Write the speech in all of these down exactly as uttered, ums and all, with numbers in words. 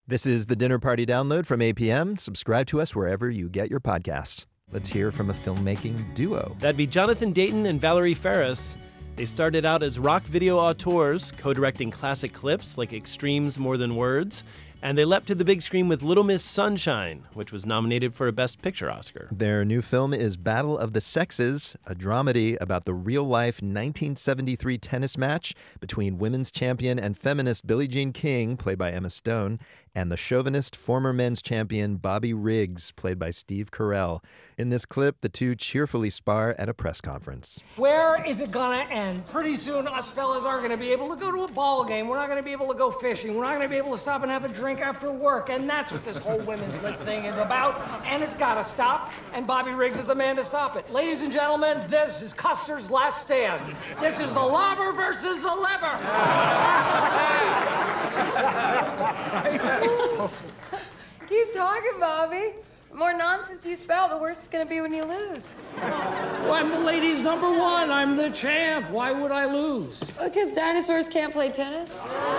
This is the Dinner Party Download from A P M. Subscribe to us wherever you get your podcasts. Let's hear from a filmmaking duo. That'd be Jonathan Dayton and Valerie Faris. They started out as rock video auteurs, co-directing classic clips like Extremes More Than Words, and they leapt to the big screen with Little Miss Sunshine, which was nominated for a Best Picture Oscar. Their new film is Battle of the Sexes, a dramedy about the real-life nineteen seventy-three tennis match between women's champion and feminist Billie Jean King, played by Emma Stone, and the chauvinist former men's champion Bobby Riggs, played by Steve Carell. In this clip, the two cheerfully spar at a press conference. Where is it gonna end? Pretty soon us fellas aren't gonna be able to go to a ball game. We're not gonna be able to go fishing. We're not gonna be able to stop and have a drink after work. And that's what this whole women's lib thing is about. And it's gotta stop. And Bobby Riggs is the man to stop it. Ladies and gentlemen, this is Custer's last stand. This is the lobber versus the lever. Keep talking, Bobby. The more nonsense you spout, the worse it's going to be when you lose. Well, I'm the ladies' number one. I'm the champ. Why would I lose? Because dinosaurs can't play tennis.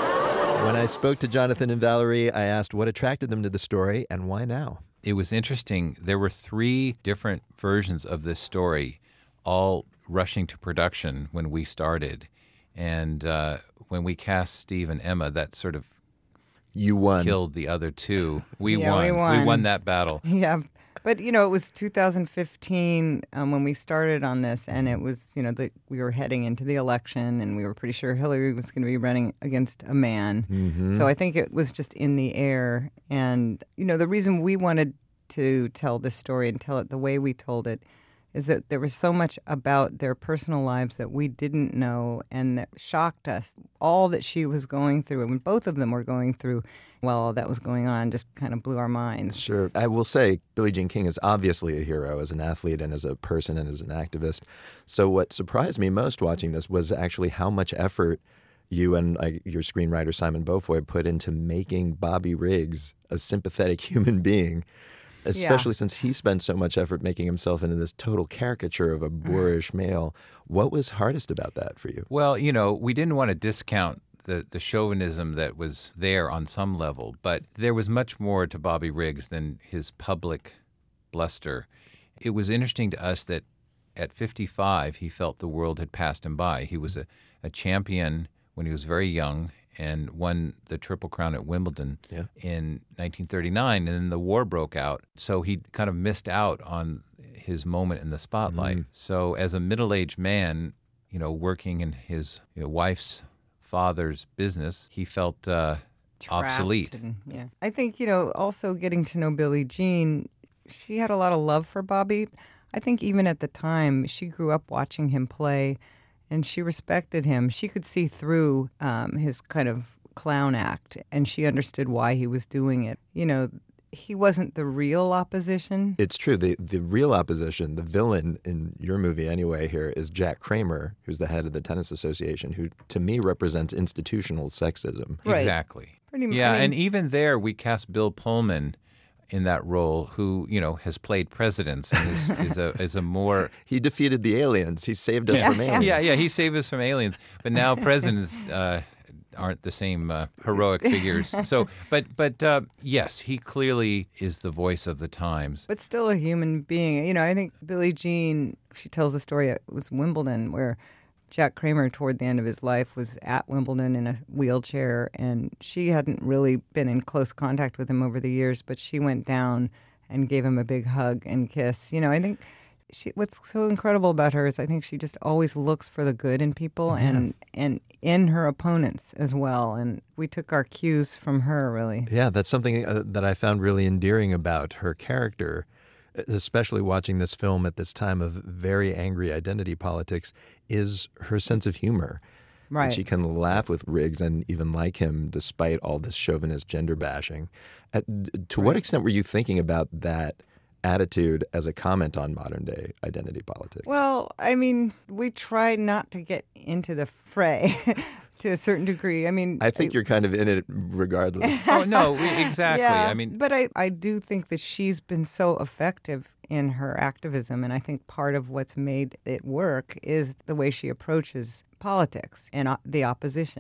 When I spoke to Jonathan and Valerie, I asked what attracted them to the story and why now. It was interesting. There were three different versions of this story, all rushing to production when we started. And uh, when we cast Steve and Emma, that sort of You won. killed the other two. We Yeah, won. we won. We won that battle. Yeah, but you know, it was two thousand fifteen um, when we started on this, and it was, you know, the, we were heading into the election, and we were pretty sure Hillary was going to be running against a man. Mm-hmm. So I think it was just in the air. And you know, the reason we wanted to tell this story and tell it the way we told it is that there was so much about their personal lives that we didn't know and that shocked us. All that she was going through, and both of them were going through while all that was going on, just kind of blew our minds. Sure. I will say Billie Jean King is obviously a hero as an athlete and as a person and as an activist. So what surprised me most watching this was actually how much effort you and uh, your screenwriter Simon Beaufoy put into making Bobby Riggs a sympathetic human being. Especially yeah. since he spent so much effort making himself into this total caricature of a boorish male. What was hardest about that for you? Well, you know, we didn't want to discount the, the chauvinism that was there on some level, but there was much more to Bobby Riggs than his public bluster. It was interesting to us that at fifty-five, he felt the world had passed him by. He was a, a champion when he was very young and won the Triple Crown at Wimbledon yeah. in nineteen thirty-nine, and then the war broke out. So he kind of missed out on his moment in the spotlight. Mm. So as a middle-aged man, you know, working in his you know, wife's father's business, he felt uh, obsolete. And, yeah. I think, you know, also getting to know Billie Jean, she had a lot of love for Bobby. I think even at the time, she grew up watching him play, and she respected him. She could see through um, his kind of clown act, and she understood why he was doing it. You know, he wasn't the real opposition. It's true. The the real opposition, the villain in your movie anyway here, is Jack Kramer, who's the head of the Tennis Association, who to me represents institutional sexism. Right. Exactly. Pretty much. Yeah, I mean, and even there we cast Bill Pullman in that role, who, you know, has played presidents and is, is a is a more... He defeated the aliens. He saved us Yeah. from aliens. Yeah, yeah, he saved us from aliens. But now presidents uh, aren't the same uh, heroic figures. So, but but uh, yes, he clearly is the voice of the times. But still a human being. You know, I think Billie Jean, she tells a story, it was Wimbledon, where Jack Kramer, toward the end of his life, was at Wimbledon in a wheelchair, and she hadn't really been in close contact with him over the years, but she went down and gave him a big hug and kiss. You know, I think she, what's so incredible about her is I think she just always looks for the good in people yeah. and and in her opponents as well, and we took our cues from her, really. Yeah, that's something uh, that I found really endearing about her character, especially watching this film at this time of very angry identity politics, is her sense of humor. Right. That she can laugh with Riggs and even like him despite all this chauvinist gender bashing. At, to right. what extent were you thinking about that attitude as a comment on modern day identity politics? Well, I mean, we try not to get into the fray to a certain degree. I mean, I think I, you're kind of in it regardless. Oh, no, exactly. Yeah, I mean, but I, I do think that she's been so effective in her activism, and I think part of what's made it work is the way she approaches politics and o- the opposition.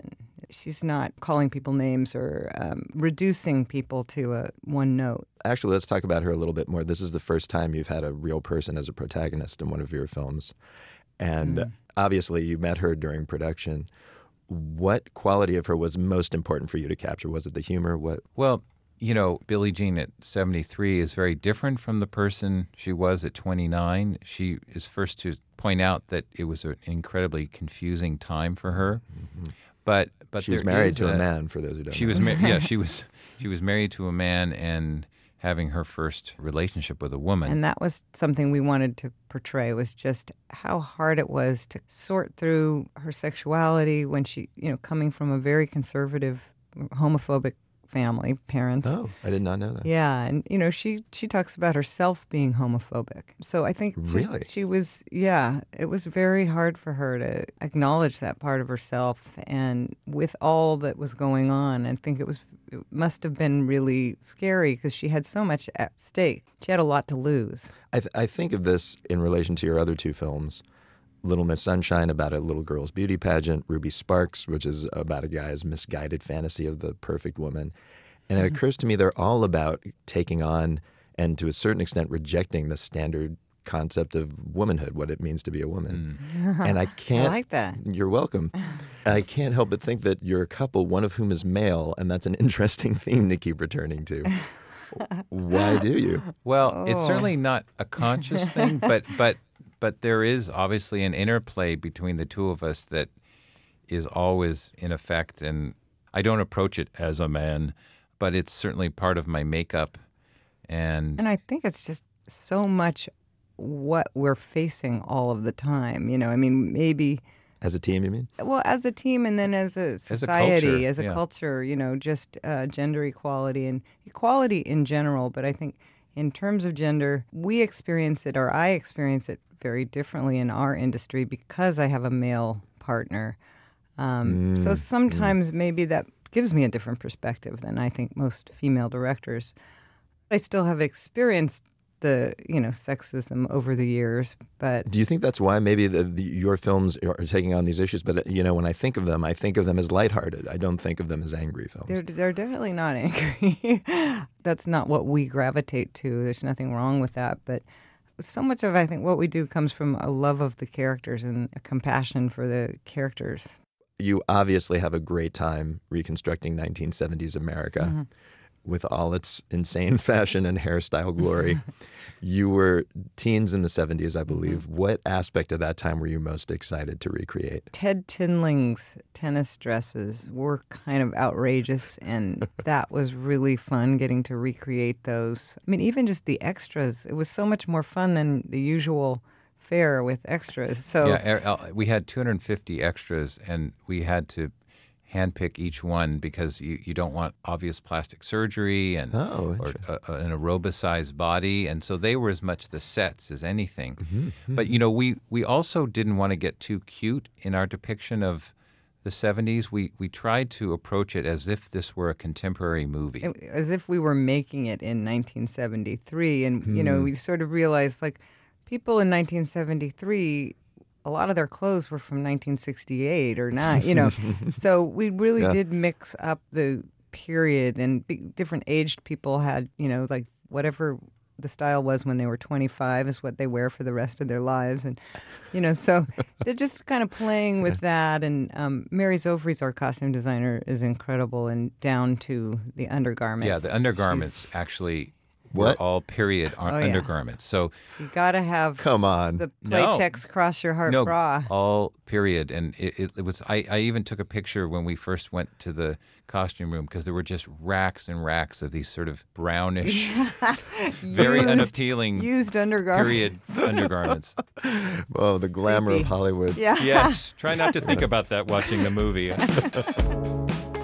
she's not calling people names or um, reducing people to a one note. Actually, let's talk about her a little bit more. This is the first time you've had a real person as a protagonist in one of your films. And mm. obviously, you met her during production. What quality of her was most important for you to capture? Was it the humor? What? Well, you know, Billie Jean at seventy-three is very different from the person she was at twenty-nine. She is first to point out that it was an incredibly confusing time for her. Mm-hmm. But but she was married to a, a man. For those who don't she know. was ma- yeah she was she was married to a man and having her first relationship with a woman. And that was something we wanted to portray, was just how hard it was to sort through her sexuality when she, you know, coming from a very conservative, homophobic family, parents. Oh, I did not know that. Yeah, and you know, she she talks about herself being homophobic. So I think just, really she was, yeah, it was very hard for her to acknowledge that part of herself. And with all that was going on, I think it was it must have been really scary because she had so much at stake. She had a lot to lose. I, th- I think of this in relation to your other two films. Little Miss Sunshine, about a little girl's beauty pageant. Ruby Sparks, which is about a guy's misguided fantasy of the perfect woman. And it mm-hmm. occurs to me they're all about taking on and to a certain extent rejecting the standard concept of womanhood, what it means to be a woman. Mm. And I can't... I like that. You're welcome. I can't help but think that you're a couple, one of whom is male, and that's an interesting theme to keep returning to. Why do you? Well, oh. it's certainly not a conscious thing, but but... But there is obviously an interplay between the two of us that is always in effect, and I don't approach it as a man, but it's certainly part of my makeup. And and I think it's just so much what we're facing all of the time. You know, I mean, maybe... As a team, you mean? Well, as a team and then as a society, as a culture, as a yeah. culture you know, just uh, gender equality and equality in general. But I think in terms of gender, we experience it, or I experience it, very differently in our industry because I have a male partner. Um, mm, so sometimes mm. maybe that gives me a different perspective than I think most female directors. I still have experienced the, you know, sexism over the years, but... Do you think that's why maybe the, the, your films are taking on these issues? But, you know, when I think of them, I think of them as lighthearted. I don't think of them as angry films. They're, they're definitely not angry. That's not what we gravitate to. There's nothing wrong with that, but... So much of, I think, what we do comes from a love of the characters and a compassion for the characters. You obviously have a great time reconstructing nineteen seventies America mm-hmm. with all its insane fashion and hairstyle glory. You were teens in the seventies, I believe. Mm-hmm. What aspect of that time were you most excited to recreate? Ted Tinling's tennis dresses were kind of outrageous, and that was really fun getting to recreate those. I mean, even just the extras, it was so much more fun than the usual fare with extras. So yeah, we had two hundred fifty extras, and we had to handpick each one because you, you don't want obvious plastic surgery and oh, or a, an aerobicized body, and so they were as much the sets as anything. Mm-hmm, mm-hmm. But you know, we we also didn't want to get too cute in our depiction of the seventies. We we tried to approach it as if this were a contemporary movie, as if we were making it in nineteen seventy-three, and mm. you know, we sort of realized like people in nineteen seventy-three. A lot of their clothes were from nineteen sixty-eight or not, you know. So we really yeah. did mix up the period, and b- different aged people had, you know, like whatever the style was when they were twenty-five is what they wear for the rest of their lives. And, you know, so they're just kind of playing with that. And um, Mary Zofries, our costume designer, is incredible, and down to the undergarments. Yeah, the undergarments She's, actually... What? Were all period oh, yeah. undergarments. So you got to have come on the no. Playtex Cross Your Heart no, bra. all period. And it, it, it was. I, I even took a picture when we first went to the costume room because there were just racks and racks of these sort of brownish, very used, unappealing used undergarments. Period undergarments. Oh, the glamour Creepy. of Hollywood. Yeah. Yes. Try not to think about that watching the movie.